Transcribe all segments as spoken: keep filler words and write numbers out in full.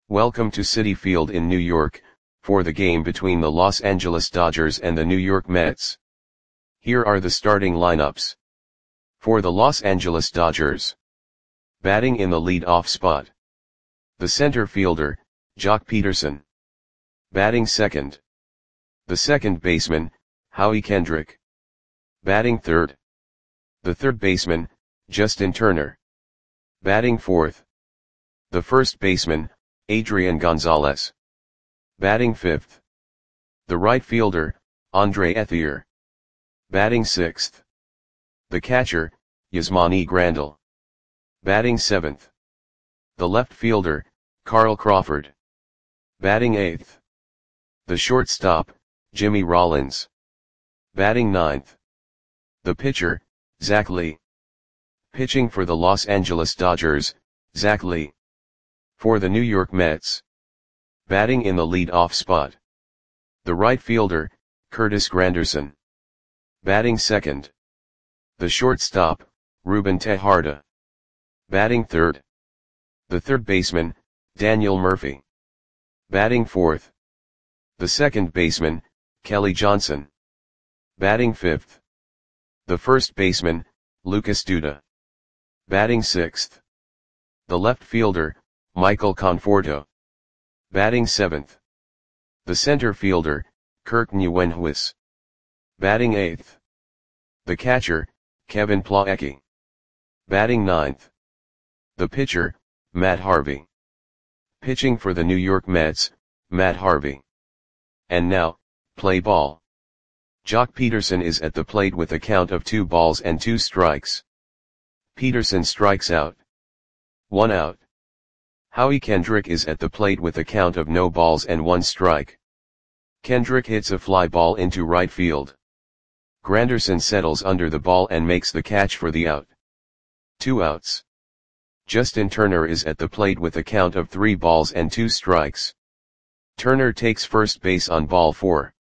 Welcome to Citi Field in New York, for the game between the Los Angeles Dodgers and the New York Mets. Here are the starting lineups. For the Los Angeles Dodgers. Batting in the lead-off spot. The center fielder, Joc Pederson. Batting second. The second baseman, Howie Kendrick. Batting third. The third baseman, Justin Turner. Batting fourth. The first baseman, Adrian Gonzalez. Batting fifth. The right fielder, Andre Ethier. Batting sixth. The catcher, Yasmani Grandal. Batting seventh. The left fielder, Carl Crawford. Batting eighth. The shortstop, Jimmy Rollins. Batting ninth. The pitcher, Zach Lee. Pitching for the Los Angeles Dodgers, Zach Lee. For the New York Mets. Batting in the lead-off spot. The right fielder, Curtis Granderson. Batting second. The shortstop, Ruben Tejada. Batting third. The third baseman, Daniel Murphy. Batting fourth. The second baseman, Kelly Johnson. Batting fifth. The first baseman, Lucas Duda. Batting sixth. The left fielder, Michael Conforto. Batting seventh. The center fielder, Kirk Nieuwenhuis. Batting eighth. The catcher, Kevin Plawecki. Batting ninth. The pitcher, Matt Harvey. Pitching for the New York Mets, Matt Harvey. And now, play ball. Joc Pederson is at the plate with a count of two balls and two strikes. Pederson strikes out. One out. Howie Kendrick is at the plate with a count of no balls and one strike. Kendrick hits a fly ball into right field. Granderson settles under the ball and makes the catch for the out. Two outs. Justin Turner is at the plate with a count of three balls and two strikes. Turner takes first base on ball four.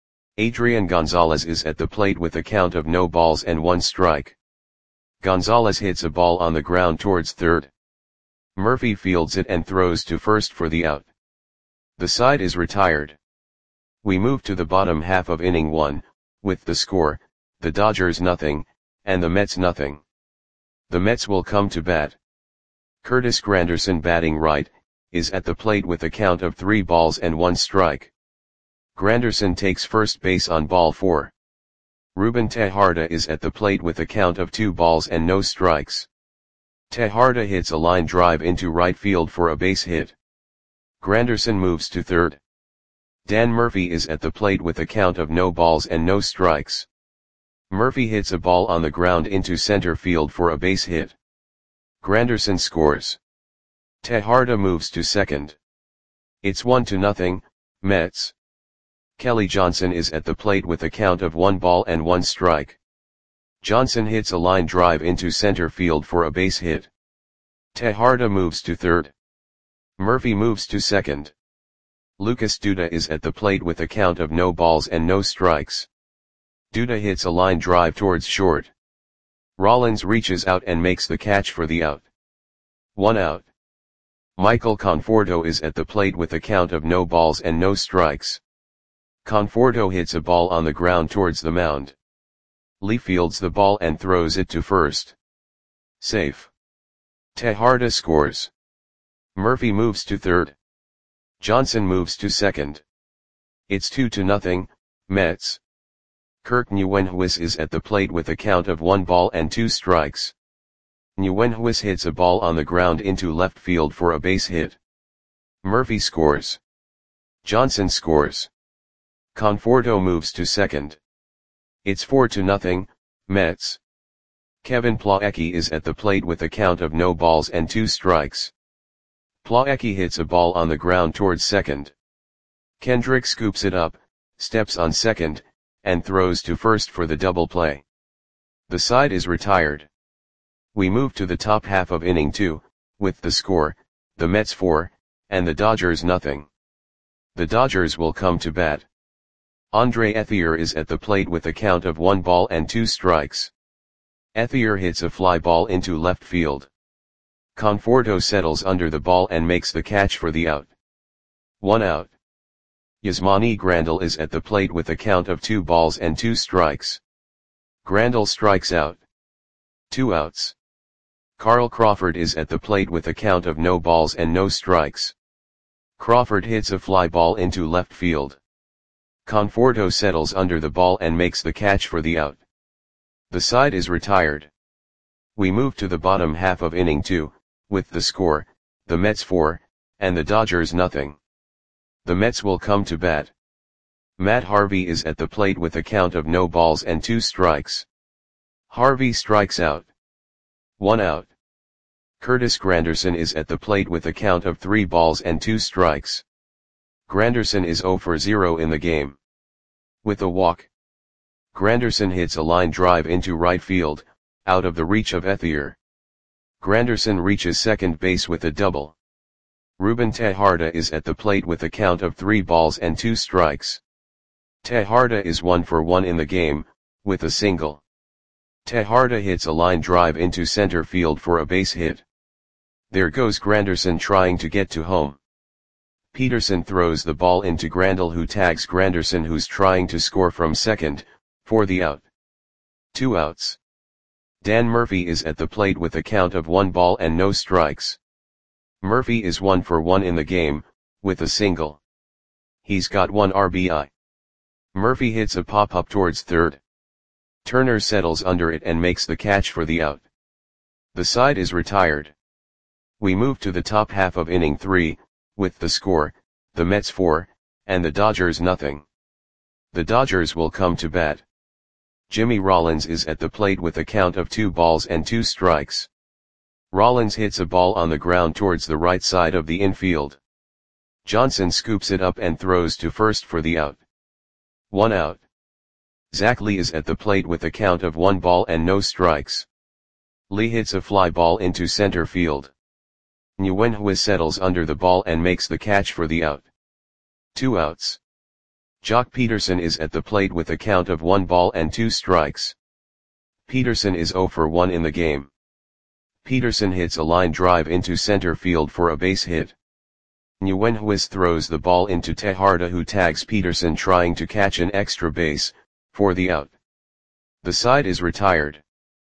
Adrian Gonzalez is at the plate with a count of no balls and one strike. Gonzalez hits a ball on the ground towards third. Murphy fields it and throws to first for the out. The side is retired. We move to the bottom half of inning one, with the score, the Dodgers nothing, and the Mets nothing. The Mets will come to bat. Curtis Granderson, batting right, is at the plate with a count of three balls and one strike. Granderson takes first base on ball four. Ruben Tejada is at the plate with a count of two balls and no strikes. Tejada hits a line drive into right field for a base hit. Granderson moves to third. Dan Murphy is at the plate with a count of no balls and no strikes. Murphy hits a ball on the ground into center field for a base hit. Granderson scores. Tejada moves to second. It's one to nothing, Mets. Kelly Johnson is at the plate with a count of one ball and one strike. Johnson hits a line drive into center field for a base hit. Tejada moves to third. Murphy moves to second. Lucas Duda is at the plate with a count of no balls and no strikes. Duda hits a line drive towards short. Rollins reaches out and makes the catch for the out. One out. Michael Conforto is at the plate with a count of no balls and no strikes. Conforto hits a ball on the ground towards the mound. Lee fields the ball and throws it to first. Safe. Tejada scores. Murphy moves to third. Johnson moves to second. It's two to nothing, Mets. Kirk Nieuwenhuis is at the plate with a count of one ball and two strikes. Nieuwenhuis hits a ball on the ground into left field for a base hit. Murphy scores. Johnson scores. Conforto moves to second. It's four to nothing, Mets. Kevin Plawecki is at the plate with a count of no balls and two strikes. Plawecki hits a ball on the ground towards second. Kendrick scoops it up, steps on second, and throws to first for the double play. The side is retired. We move to the top half of inning two, with the score, the Mets four, and the Dodgers nothing. The Dodgers will come to bat. Andre Ethier is at the plate with a count of one ball and two strikes. Ethier hits a fly ball into left field. Conforto settles under the ball and makes the catch for the out. One out. Yasmani Grandal is at the plate with a count of two balls and two strikes. Grandal strikes out. Two outs. Carl Crawford is at the plate with a count of no balls and no strikes. Crawford hits a fly ball into left field. Conforto settles under the ball and makes the catch for the out. The side is retired. We move to the bottom half of inning two, with the score, the Mets four, and the Dodgers nothing. The Mets will come to bat. Matt Harvey is at the plate with a count of no balls and two strikes. Harvey strikes out. One out. Curtis Granderson is at the plate with a count of three balls and two strikes. Granderson is zero for zero in the game. With a walk, Granderson hits a line drive into right field, out of the reach of Ethier. Granderson reaches second base with a double. Ruben Tejada is at the plate with a count of three balls and two strikes. Tejada is one for one in the game, with a single. Tejada hits a line drive into center field for a base hit. There goes Granderson trying to get to home. Peterson throws the ball into Grandal, who tags Granderson, who's trying to score from second, for the out. Two outs. Dan Murphy is at the plate with a count of one ball and no strikes. Murphy is one for one in the game, with a single. He's got one R B I. Murphy hits a pop-up towards third. Turner settles under it and makes the catch for the out. The side is retired. We move to the top half of inning three, with the score, the Mets four, and the Dodgers nothing. The Dodgers will come to bat. Jimmy Rollins is at the plate with a count of two balls and two strikes. Rollins hits a ball on the ground towards the right side of the infield. Johnson scoops it up and throws to first for the out. One out. Zach Lee is at the plate with a count of one ball and no strikes. Lee hits a fly ball into center field. Nguyen Hua settles under the ball and makes the catch for the out. Two outs. Jock Peterson is at the plate with a count of one ball and two strikes. Peterson is zero for one in the game. Peterson hits a line drive into center field for a base hit. Nguyen Hua throws the ball into Tejada, who tags Peterson trying to catch an extra base, for the out. The side is retired.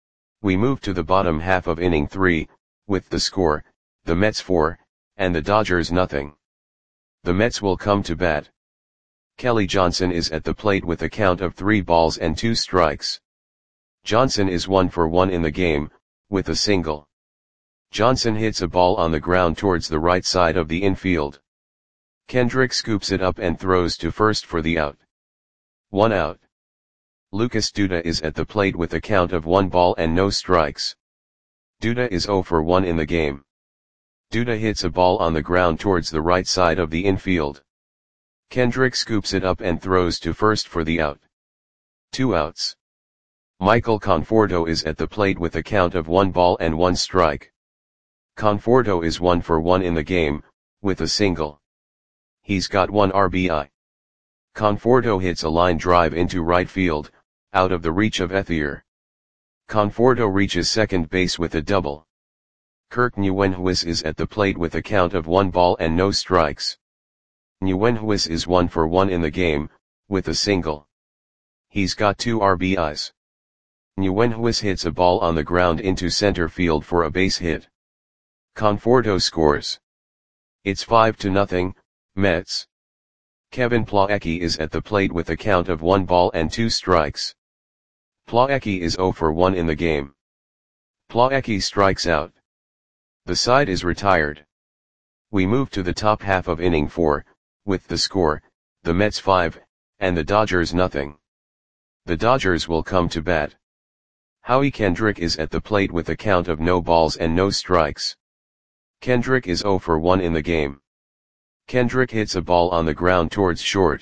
We move to the bottom half of inning three, with the score, the Mets four, and the Dodgers nothing. The Mets will come to bat. Kelly Johnson is at the plate with a count of three balls and two strikes. Johnson is one for one in the game, with a single. Johnson hits a ball on the ground towards the right side of the infield. Kendrick scoops it up and throws to first for the out. One out. Lucas Duda is at the plate with a count of one ball and no strikes. Duda is zero for one in the game. Duda hits a ball on the ground towards the right side of the infield. Kendrick scoops it up and throws to first for the out. Two outs. Michael Conforto is at the plate with a count of one ball and one strike. Conforto is one for one in the game, with a single. He's got one R B I. Conforto hits a line drive into right field, out of the reach of Ethier. Conforto reaches second base with a double. Kirk Nguyen Hua is at the plate with a count of one ball and no strikes. Nguyen Hua is one for one in the game, with a single. He's got two R B Is. Nguyen Hua hits a ball on the ground into center field for a base hit. Conforto scores. It's five to nothing, Mets. Kevin Plawecki is at the plate with a count of one ball and two strikes. Plawecki is zero for one in the game. Plawecki strikes out. The side is retired. We move to the top half of inning four, with the score, the Mets five, and the Dodgers nothing. The Dodgers will come to bat. Howie Kendrick is at the plate with a count of no balls and no strikes. Kendrick is zero for one in the game. Kendrick hits a ball on the ground towards short.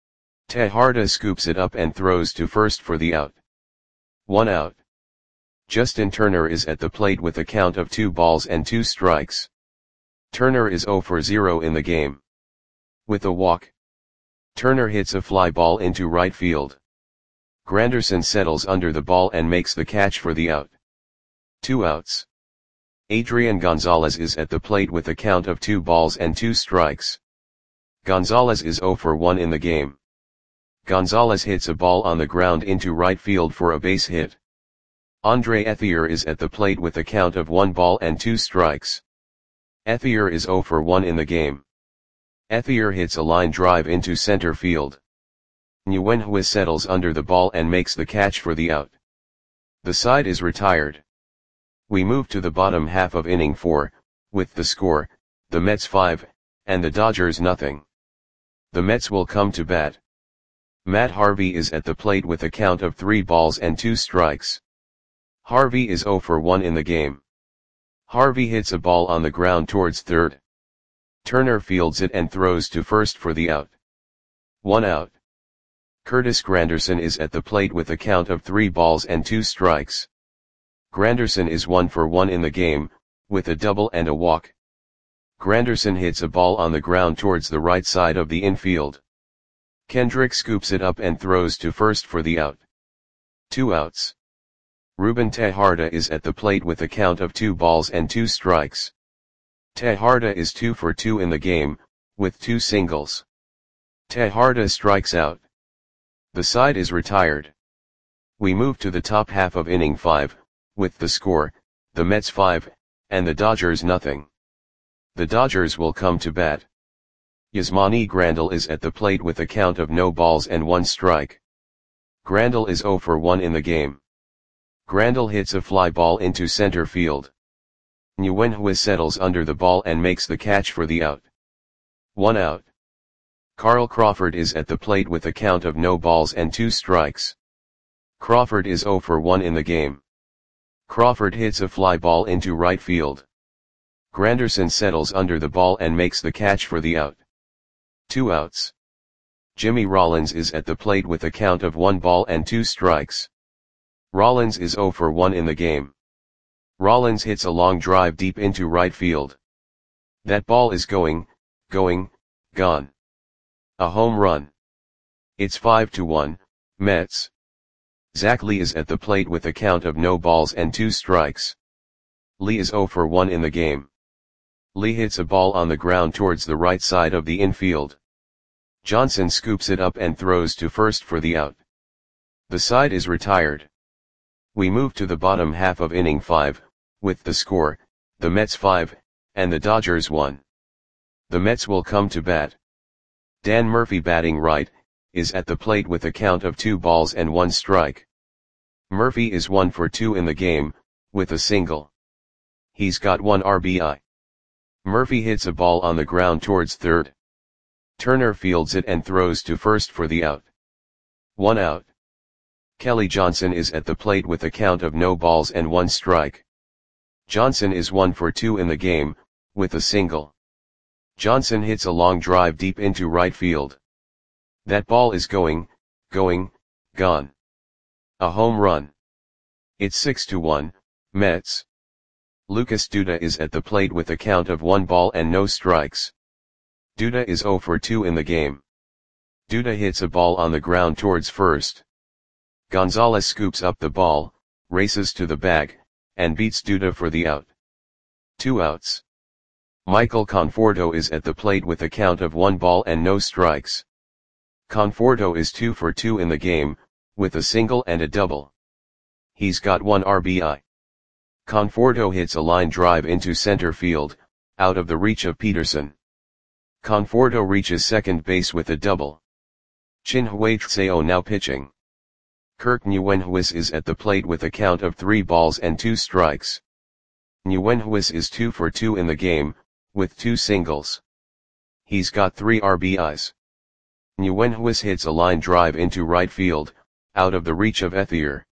Tejada scoops it up and throws to first for the out. One out. Justin Turner is at the plate with a count of two balls and two strikes. Turner is zero for zero in the game. With a walk, Turner hits a fly ball into right field. Granderson settles under the ball and makes the catch for the out. Two outs. Adrian Gonzalez is at the plate with a count of two balls and two strikes. Gonzalez is zero for one in the game. Gonzalez hits a ball on the ground into right field for a base hit. Andre Ethier is at the plate with a count of one ball and two strikes. Ethier is zero for one in the game. Ethier hits a line drive into center field. Nguyen settles under the ball and makes the catch for the out. The side is retired. We move to the bottom half of inning four, with the score, the Mets five, and the Dodgers nothing. The Mets will come to bat. Matt Harvey is at the plate with a count of three balls and two strikes. Harvey is zero for one in the game. Harvey hits a ball on the ground towards third. Turner fields it and throws to first for the out. One out. Curtis Granderson is at the plate with a count of three balls and two strikes. Granderson is one for one in the game, with a double and a walk. Granderson hits a ball on the ground towards the right side of the infield. Kendrick scoops it up and throws to first for the out. Two outs. Ruben Tejada is at the plate with a count of two balls and two strikes. Tejada is two for two in the game, with two singles. Tejada strikes out. The side is retired. We move to the top half of inning five, with the score, the Mets five, and the Dodgers nothing. The Dodgers will come to bat. Yasmani Grandal is at the plate with a count of no balls and one strike. Grandal is zero for one in the game. Grandal hits a fly ball into center field. Nguyen settles under the ball and makes the catch for the out. One out. Carl Crawford is at the plate with a count of no balls and two strikes. Crawford is zero for one in the game. Crawford hits a fly ball into right field. Granderson settles under the ball and makes the catch for the out. Two outs. Jimmy Rollins is at the plate with a count of one ball and two strikes. Rollins is zero for one in the game. Rollins hits a long drive deep into right field. That ball is going, going, gone. A home run. It's five to one, Mets. Zach Lee is at the plate with a count of no balls and two strikes. Lee is zero for one in the game. Lee hits a ball on the ground towards the right side of the infield. Johnson scoops it up and throws to first for the out. The side is retired. We move to the bottom half of inning five, with the score, the Mets five, and the Dodgers one. The Mets will come to bat. Dan Murphy, batting right, is at the plate with a count of two balls and one strike. Murphy is one for two in the game, with a single. He's got one R B I. Murphy hits a ball on the ground towards third. Turner fields it and throws to first for the out. One out. Kelly Johnson is at the plate with a count of no balls and one strike. Johnson is one for two in the game, with a single. Johnson hits a long drive deep into right field. That ball is going, going, gone. A home run. It's six to one, Mets. Lucas Duda is at the plate with a count of one ball and no strikes. Duda is zero for two in the game. Duda hits a ball on the ground towards first. Gonzalez scoops up the ball, races to the bag, and beats Duda for the out. Two outs. Michael Conforto is at the plate with a count of one ball and no strikes. Conforto is two for two in the game, with a single and a double. He's got one R B I. Conforto hits a line drive into center field, out of the reach of Peterson. Conforto reaches second base with a double. Chin-Hui Tseo now pitching. Kirk Nguyen is at the plate with a count of three balls and two strikes. Nguyen is two for two in the game, with two singles. He's got three R B Is. Nguyen hits a line drive into right field, out of the reach of Ethier.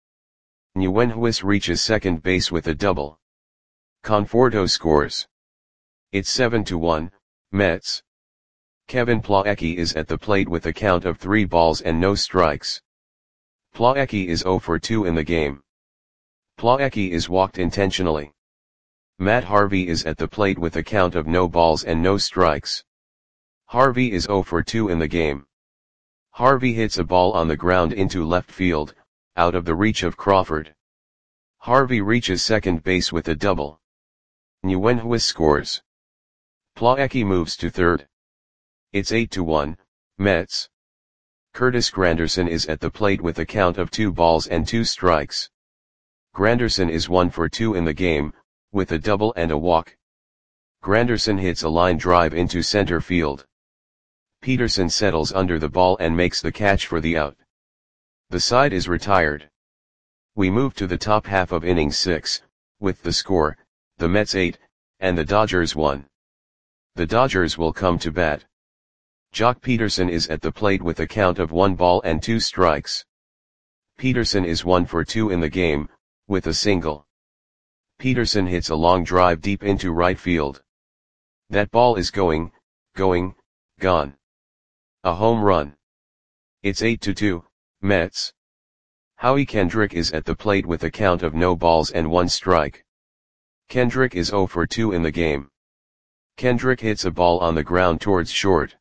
Nguyen reaches second base with a double. Conforto scores. It's seven to one, Mets. Kevin Plawecki is at the plate with a count of three balls and no strikes. Plawecki is zero for two in the game. Plawecki is walked intentionally. Matt Harvey is at the plate with a count of no balls and no strikes. Harvey is zero for two in the game. Harvey hits a ball on the ground into left field, out of the reach of Crawford. Harvey reaches second base with a double. Nguyen scores. Plawecki moves to third. It's eight to one, Mets. Curtis Granderson is at the plate with a count of two balls and two strikes. Granderson is one for two in the game, with a double and a walk. Granderson hits a line drive into center field. Peterson settles under the ball and makes the catch for the out. The side is retired. We move to the top half of inning six, with the score, the Mets eight, and the Dodgers one. The Dodgers will come to bat. Jock Peterson is at the plate with a count of one ball and two strikes. Peterson is one for two in the game, with a single. Peterson hits a long drive deep into right field. That ball is going, going, gone. A home run. It's eight to two, Mets. Howie Kendrick is at the plate with a count of no balls and one strike. Kendrick is zero for two in the game. Kendrick hits a ball on the ground towards short.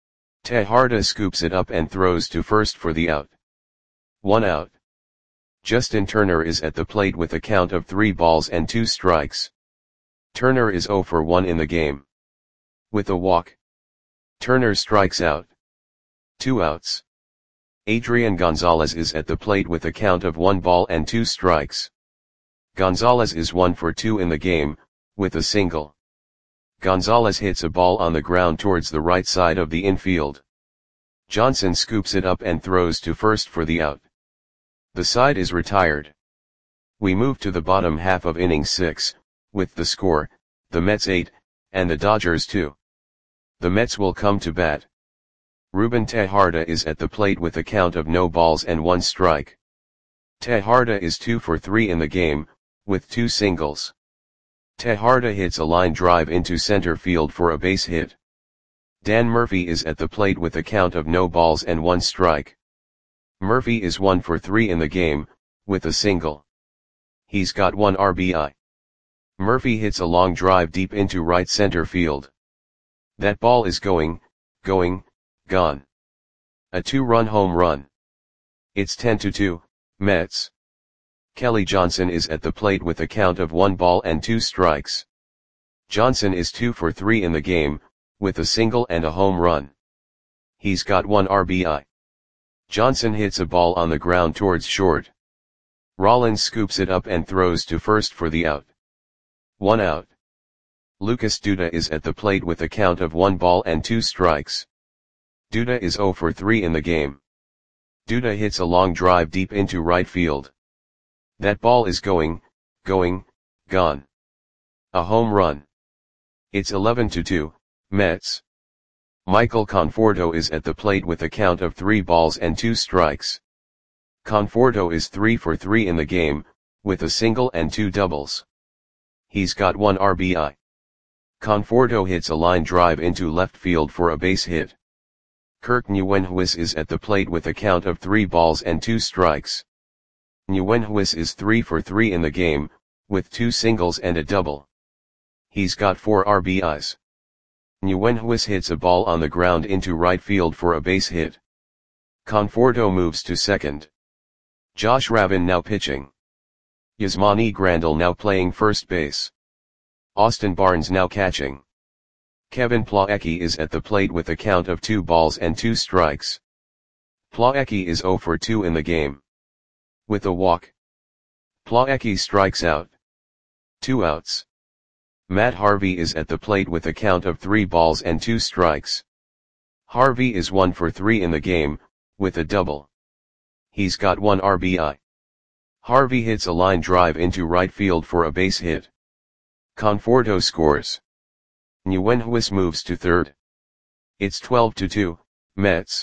Tejada scoops it up and throws to first for the out. One out. Justin Turner is at the plate with a count of three balls and two strikes. Turner is zero for one in the game. With a walk, Turner strikes out. Two outs. Adrian Gonzalez is at the plate with a count of one ball and two strikes. Gonzalez is one for two in the game, with a single. Gonzalez hits a ball on the ground towards the right side of the infield. Johnson scoops it up and throws to first for the out. The side is retired. We move to the bottom half of inning six, with the score, the Mets eight, and the Dodgers two. The Mets will come to bat. Ruben Tejada is at the plate with a count of no balls and one strike. Tejada is two for three in the game, with two singles. Tejada hits a line drive into center field for a base hit. Dan Murphy is at the plate with a count of no balls and one strike. Murphy is one for three in the game, with a single. He's got one R B I. Murphy hits a long drive deep into right center field. That ball is going, going, gone. A two-run home run. It's ten to two, Mets. Kelly Johnson is at the plate with a count of one ball and two strikes. Johnson is two for three in the game, with a single and a home run. He's got one R B I. Johnson hits a ball on the ground towards short. Rollins scoops it up and throws to first for the out. One out. Lucas Duda is at the plate with a count of one ball and two strikes. Duda is zero for three in the game. Duda hits a long drive deep into right field. That ball is going, going, gone. A home run. It's eleven to two, Mets. Michael Conforto is at the plate with a count of three balls and two strikes. Conforto is three for three in the game, with a single and two doubles. He's got one R B I. Conforto hits a line drive into left field for a base hit. Kirk Nguyenhuis is at the plate with a count of three balls and two strikes. Nguyenhuis is three for three in the game, with two singles and a double. He's got four R B Is. Nguyenhuis hits a ball on the ground into right field for a base hit. Conforto moves to second. Josh Ravin now pitching. Yasmani Grandal now playing first base. Austin Barnes now catching. Kevin Plawecki is at the plate with a count of two balls and two strikes. Plawecki is zero for two in the game. With a walk, Plawecki strikes out. Two outs. Matt Harvey is at the plate with a count of three balls and two strikes. Harvey is one for three in the game, with a double. He's got one R B I. Harvey hits a line drive into right field for a base hit. Conforto scores. Nguyenhuis moves to third. It's twelve to two, Mets.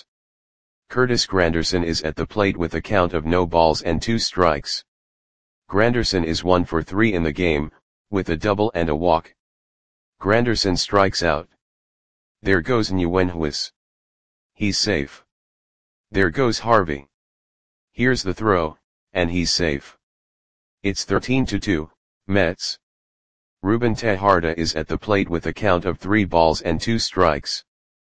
Curtis Granderson is at the plate with a count of no balls and two strikes. Granderson is one for three in the game, with a double and a walk. Granderson strikes out. There goes Nguyenhuis. He's safe. There goes Harvey. Here's the throw, and he's safe. It's thirteen to two, Mets. Ruben Tejada is at the plate with a count of three balls and two strikes.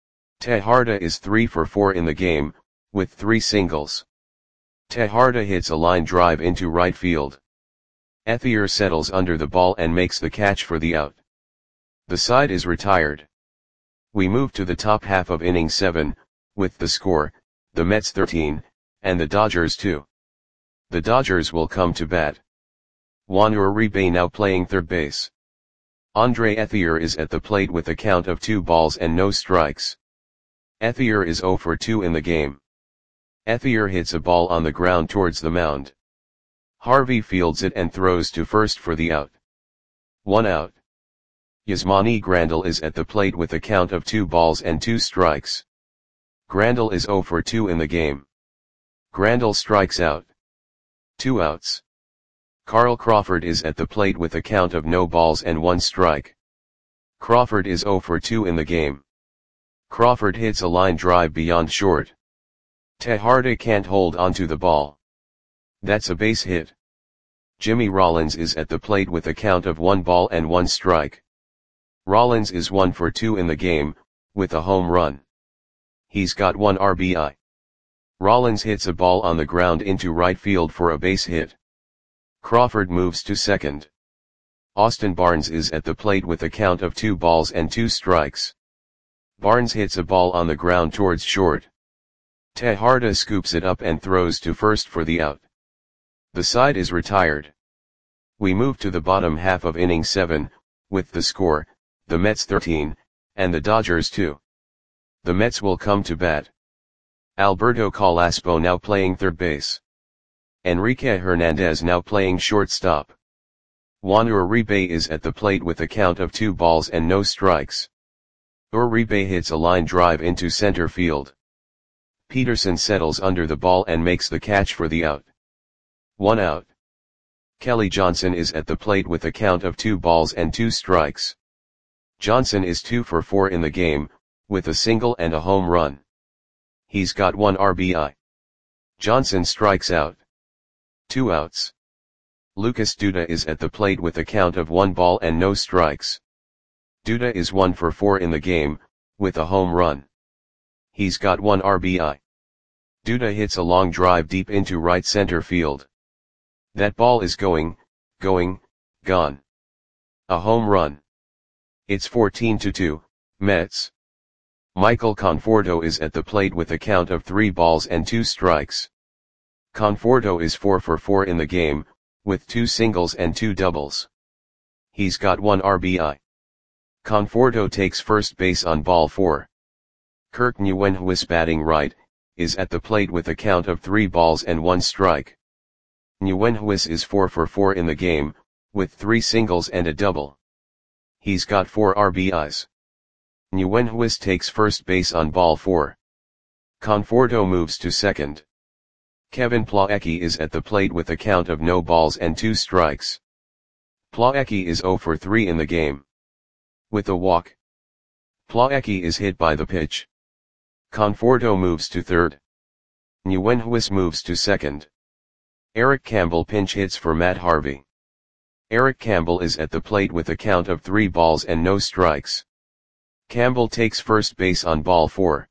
Tejada is three for four in the game, with three singles. Tejada hits a line drive into right field. Ethier settles under the ball and makes the catch for the out. The side is retired. We move to the top half of inning seven, with the score, the Mets thirteen, and the Dodgers two. The Dodgers will come to bat. Juan Uribe now playing third base. Andre Ethier is at the plate with a count of two balls and no strikes. Ethier is zero for two in the game. Ethier hits a ball on the ground towards the mound. Harvey fields it and throws to first for the out. One out. Yasmani Grandal is at the plate with a count of two balls and two strikes. Grandal is zero for two in the game. Grandal strikes out. Two outs. Carl Crawford is at the plate with a count of no balls and one strike. Crawford is zero for two in the game. Crawford hits a line drive beyond short. Tejada can't hold onto the ball. That's a base hit. Jimmy Rollins is at the plate with a count of one ball and one strike. Rollins is one for two in the game, with a home run. He's got one R B I. Rollins hits a ball on the ground into right field for a base hit. Crawford moves to second. Austin Barnes is at the plate with a count of two balls and two strikes. Barnes hits a ball on the ground towards short. Tejada scoops it up and throws to first for the out. The side is retired. We move to the bottom half of inning seven, with the score, the Mets thirteen, and the Dodgers two. The Mets will come to bat. Alberto Calaspo now playing third base. Enrique Hernandez now playing shortstop. Juan Uribe is at the plate with a count of two balls and no strikes. Uribe hits a line drive into center field. Peterson settles under the ball and makes the catch for the out. One out. Kelly Johnson is at the plate with a count of two balls and two strikes. Johnson is two for four in the game, with a single and a home run. He's got one R B I. Johnson strikes out. Two outs. Lucas Duda is at the plate with a count of one ball and no strikes. Duda is one for four in the game, with a home run. He's got one R B I. Duda hits a long drive deep into right center field. That ball is going, going, gone. A home run. It's fourteen to two, Mets. Michael Conforto is at the plate with a count of three balls and two strikes. Conforto is four for four in the game, with two singles and two doubles. He's got one R B I. Conforto takes first base on ball four. Kirk Nguyenhuis batting right, is at the plate with a count of three balls and one strike. Nguyenhuis is four for four in the game, with three singles and a double. He's got four R B Is. Nguyenhuis takes first base on ball four. Conforto moves to second. Kevin Plawecki is at the plate with a count of no balls and two strikes. Plawecki is zero for three in the game. With a walk. Plawecki is hit by the pitch. Conforto moves to third. Nguyenhuis moves to second. Eric Campbell pinch hits for Matt Harvey. Eric Campbell is at the plate with a count of three balls and no strikes. Campbell takes first base on ball four.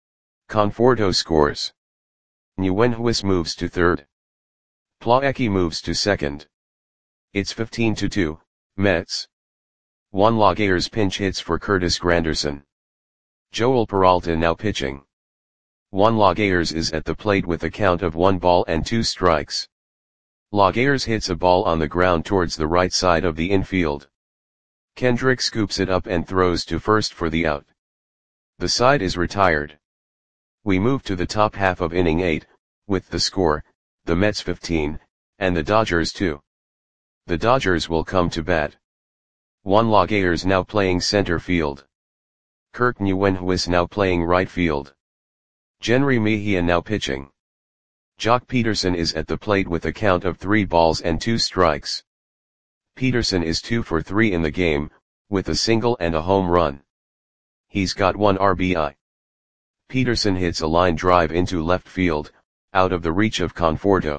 Conforto scores. Nguyenhuis moves to third. Plawecki moves to second. It's fifteen to two, Mets. Juan Lagares pinch hits for Curtis Granderson. Joel Peralta now pitching. Juan Lagares is at the plate with a count of one ball and two strikes. Lagares hits a ball on the ground towards the right side of the infield. Kendrick scoops it up and throws to first for the out. The side is retired. We move to the top half of inning eight, with the score, the Mets fifteen, and the Dodgers two. The Dodgers will come to bat. Juan Lagares now playing center field. Kirk Nguyenhuis now playing right field. Jenry Mejia now pitching. Jock Peterson is at the plate with a count of three balls and two strikes. Peterson is two for three in the game, with a single and a home run. He's got one R B I. Peterson hits a line drive into left field, out of the reach of Conforto.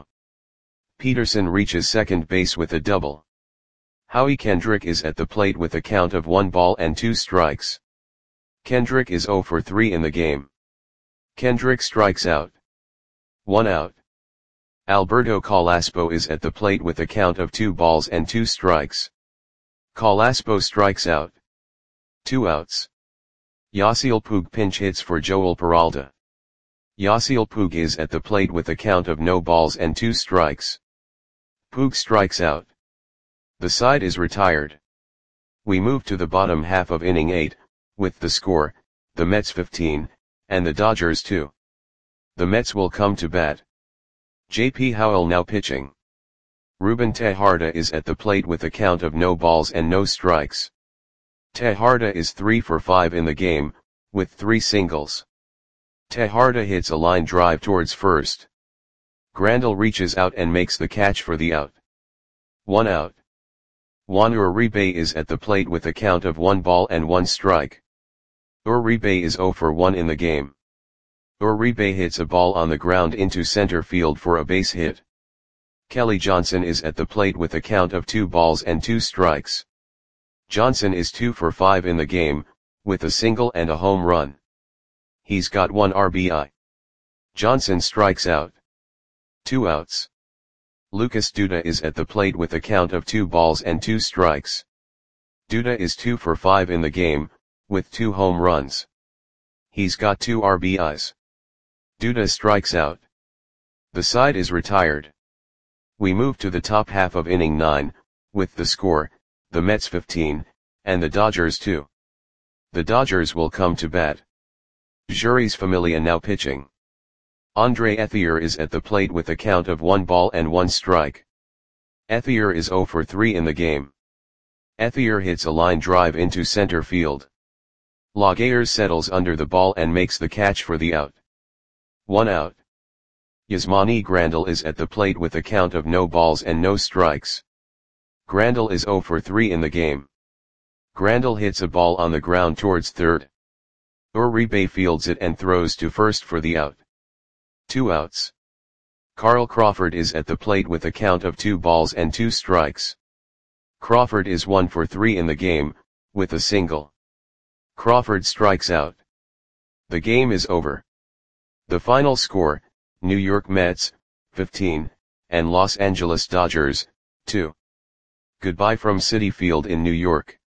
Peterson reaches second base with a double. Howie Kendrick is at the plate with a count of one ball and two strikes. Kendrick is zero for three in the game. Kendrick strikes out. One out. Alberto Calaspo is at the plate with a count of two balls and two strikes. Calaspo strikes out. Two outs. Yasiel Puig pinch hits for Joel Peralta. Yasiel Puig is at the plate with a count of no balls and two strikes. Puig strikes out. The side is retired. We move to the bottom half of inning eight, with the score, the Mets fifteen, and the Dodgers two. The Mets will come to bat. J P Howell now pitching. Ruben Tejada is at the plate with a count of no balls and no strikes. Tejada is three for five in the game, with three singles. Tejada hits a line drive towards first. Grandal reaches out and makes the catch for the out. One out. Juan Uribe is at the plate with a count of one ball and one strike. Uribe is zero for one in the game. Uribe hits a ball on the ground into center field for a base hit. Kelly Johnson is at the plate with a count of two balls and two strikes. Johnson is two for five in the game, with a single and a home run. He's got one R B I. Johnson strikes out. Two outs. Lucas Duda is at the plate with a count of two balls and two strikes. Duda is two for five in the game, with two home runs. He's got two R B Is. Duda strikes out. The side is retired. We move to the top half of inning nine, with the score, the Mets fifteen, and the Dodgers two. The Dodgers will come to bat. Jeurys Familia now pitching. Andre Ethier is at the plate with a count of one ball and one strike. Ethier is zero for three in the game. Ethier hits a line drive into center field. Laguerre settles under the ball and makes the catch for the out. One out. Yasmani Grandal is at the plate with a count of no balls and no strikes. Grandal is zero for three in the game. Grandal hits a ball on the ground towards third. Uribe fields it and throws to first for the out. Two outs. Carl Crawford is at the plate with a count of two balls and two strikes. Crawford is one for three in the game, with a single. Crawford strikes out. The game is over. The final score, New York Mets, fifteen, and Los Angeles Dodgers, two. Goodbye from Citi Field in New York.